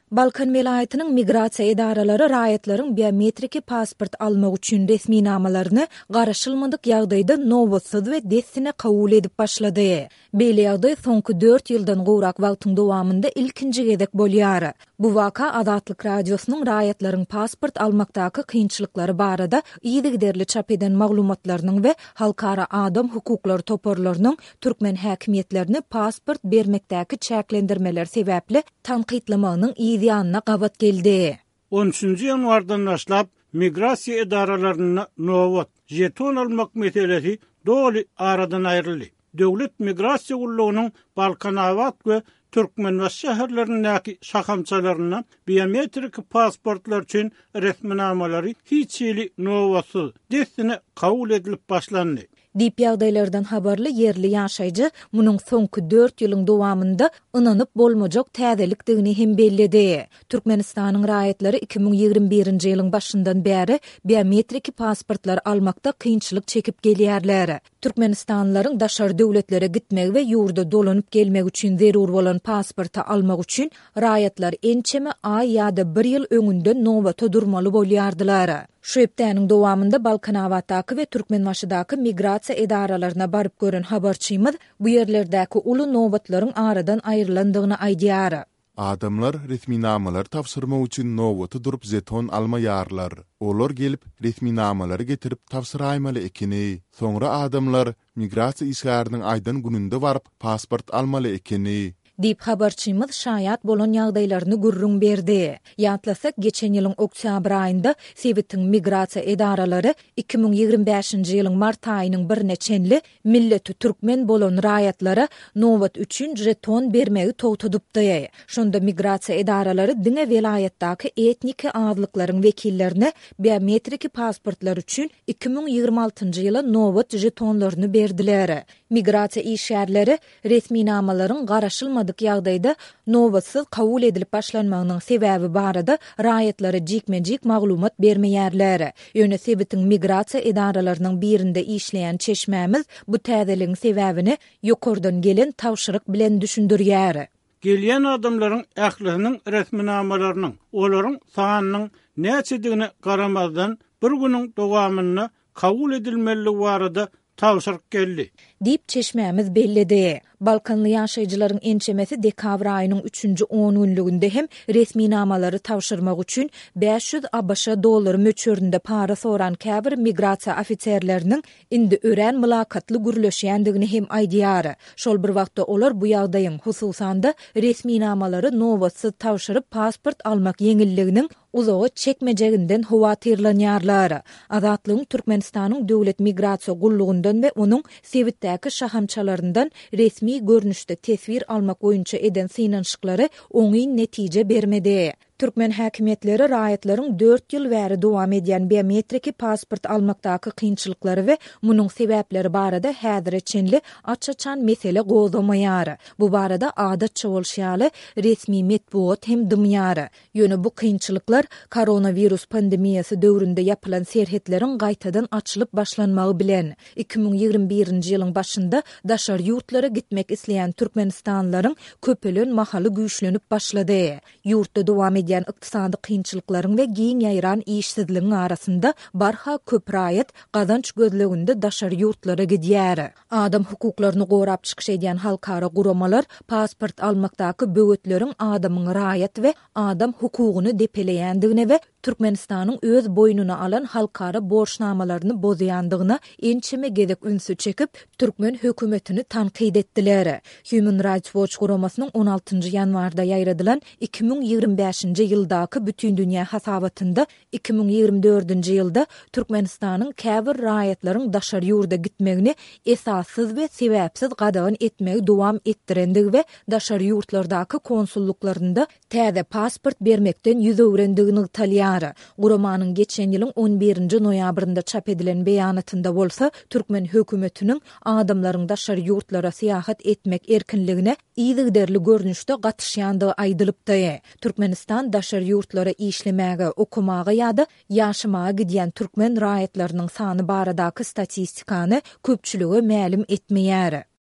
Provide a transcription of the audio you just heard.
Balkan vilayetinin migrasiya idaralary raýatlaryň biometriki pasport almak üçin resminamalaryny garaşylmadyk ýagdaýda nowatsyz we dessine kabul edip başlady. Beýle ýagdaý soňky 4 ýyldan gowrak wagtyň dowamında ilkinji gezek bolýar. Bu waka Azatlyk radiosynyň raýatlaryň pasport almakdaky kynçylyklary barada ýygy giderli çap eden maglumatlarynyň we halkara adam hukuklary toparlarynyň türkmen häkimetlerini pasport bermekdäki çäklendirmeler sebäpli tanqidlamanyň ýanına gabat geldi. 13 ýanwardan başlap migrasiya idaralaryna nowat jeton almak meselesi doly aradan aýryldy. Döwlet migrasiya gullugynyň Balkanawat we Türkmen we şäherlerindäki şahamçalaryna biometrik pasportlar üçin resminamalary hiç ýyly nowatsyz dessine kabul edilip başlandy. Dip ýagdaýlardan habarly yerli ýaşaýjy munyň soňky 4 ýylyň dowamında ynanyp bolmajak täzelikdigini hem bellidi. Türkmenistanyň raýatlary 2021-nji ýylyň başyndan bäri biometrik pasportlar almakda kynçylyk çekip gelýärler. Türkmenistanlylaryň daşary döwletlere gitmek we ýurda dolanyp gelmek üçin zerur bolan pasporty almak üçin raýatlar ençeme ay ýa-da 1 ýyl öňünde nowata durmaly bolýardylar. Şu hepdäniň dowamında Balkanawatdaky we Türkmenwaşydaky migrasiya idaralaryna baryp gören habarçymyz bu ýerlerdäki uly nowatlaryň aradan aýrylandygyny aýdýar. Adamlar resminamalar tapşyrmak üçin nowata durup jeton almaýarlar. Olar gelip resminamalary getirip tapşyraýmaly ekeni. Soňra adamlar migrasiya işgäriniň aýdan gününde baryp pasport almaly ekeni. Dip habarçymyz şaýat bolan ýagdaýlaryny gurrun berdi. Ýatlasak geçen ýylyň oktyabr aýynda Sewitiň migrasiya idaralary 2025-nji ýylyň mart aýynyň 1-ne çenli milleti türkmen bolan raýatlara nowat üçin jeton bermegi togtadypdy. Şonda migrasiya idaralary diňe vilayetdaky etniki azlyklaryň wekillerine biometrik pasportlar üçin 2026-njy ýyla nowat jetonlaryny berdiler. Migrasiya işgärleri resminamalaryň garaşylmadyk ýagdaýda nowatsyz kabul edilip başlanmagynyň sebäbi barada raýatlary jikmejik maglumat bermeýärler. Ýöne Sewitiň migrasiya idaralarynyň birinde işleýän çeşmämiz bu täzeligiň sebäbini ýokurdan gelen tawşyryk bilen düşündirýär. Gelýän adamlaryň ähliniň resminamalarynyň olaryň sanynyň näçedigine garamazdan bir güniň dowamyna kabul edilmeligi barada tawşyryk geldi. Dip çeşmämiz bellidi. Balkanly ýaşaýjylaryň ençemesi dekabr aýynyň 3-nji 10 günlügünde hem resminamalary tawşyrmak üçin 500 ABŞ dollar möçöründe para soran käbir migrasiya ofitserleriniň indi ören mülakatly gürleşýändigini hem aýdýar. Şol bir wagtda olar bu ýagdaýyň hususanda resminamalary nowatsyz tawşyryp pasport almak ýeňilliginiň uzagy çekmejeginden howatyrlanýarlar. Azatlygyň Türkmenistanyň döwlet migrasiya gullugundan we onuň Sewitdäki şahamçalaryndan resmi görnüşde tesvir almak boýunça eden synanşyklary oňy netije bermedi. Türkmen häkimetleri raýatlaryň 4 ýyl bäri dowam edýän biometrik pasport almakdaky kynçylyklary we munyň sebäpleri barada häzir çenli açaçan mesele gozamaýar. Bu barada adatça bolşýaly resmi metbuat hem dymýar. Ýöne bu kynçylyklar koronavirus pandemiýasy döwründe ýapylan serhetleriň gaýtadan açylyp başlanmagy bilen 2021-nji ýylyň başynda daşary ýurtlara gitmek isleýän türkmenistanlylaryň köpelen mahaly güýçlenip başlady. Ýurtda dowam edýän ykdysady kynçylyklaryň we giň ýaýran işsizligiň arasynda barha köp raýat gazanç gözleginde daşary ýurtlara gidýär. Adam hukuklaryny gorap çykyş edýän halkara guramalar pasport almakdaky böwütleriň adamyň raýat we adam hukugyny depeleýändigine we Türkmenistanyň öz boýnuna alan halkara borçnamalaryny bozýandygyna ençeme gezek ünsü çekip Türkmen hökümetini tanqid etdiler. Human Rights Watch guramasynyň 16-njy ýanwarda ýaýradylan 2025-nji ýyldaky bütün dünýä hasabatynda 2024-nji ýylda Türkmenistanyň käbir raýatlaryň daşary ýurda gitmegini esassyz we sebäpsiz gadagan etmegi dowam etdirendigi we daşary ýurtlardaky konsulluklarynda täze pasport bermekden ýüz öwrendigini talýar. Guramanyň geçen ýylyň 11-nji noýabrynda çap edilen beýanatynda bolsa Türkmen hökümetiniň adamlaryň daşary ýurtlara syýahat etmek erkinligine ýygyderli görnüşde gatnaşýandygy aýdylypdy. Türkmenistan daşary ýurtlara işlemäge, okumaga ýa-da ýaşamaga gidýän türkmen raýatlarynyň sany baradaky statistikany köpçüligi ma'lum etmeýär.